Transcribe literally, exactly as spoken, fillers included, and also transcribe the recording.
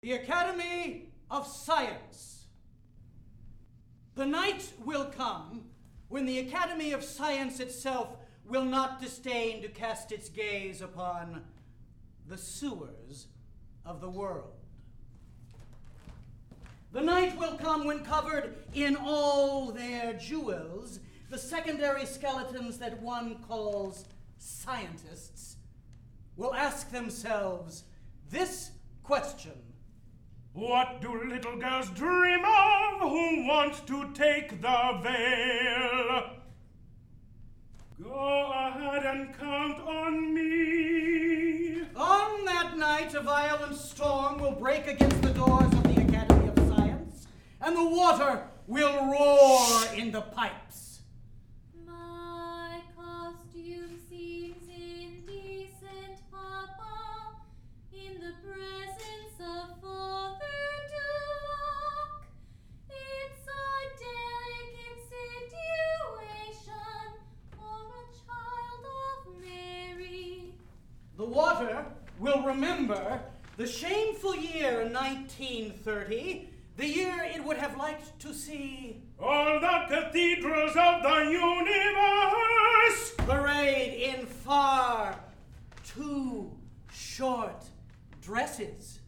The Academy of Science. The night will come when the Academy of Science itself will not disdain to cast its gaze upon the sewers of the world. The night will come when, covered in all their jewels, the secondary skeletons that one calls scientists will ask themselves this question: what do little girls dream of who want to take the veil? Go ahead and count on me. On that night, a violent storm will break against the doors of the Academy of Science, and the water will roar in the pipes. My costume seems indecent, Papa, in the presence of Father Duloc. It's a delicate situation for a child of Mary. The water will remember the shameful year nineteen thirty, the year it would have liked to see all the cathedrals of the universe parade in far too short dresses.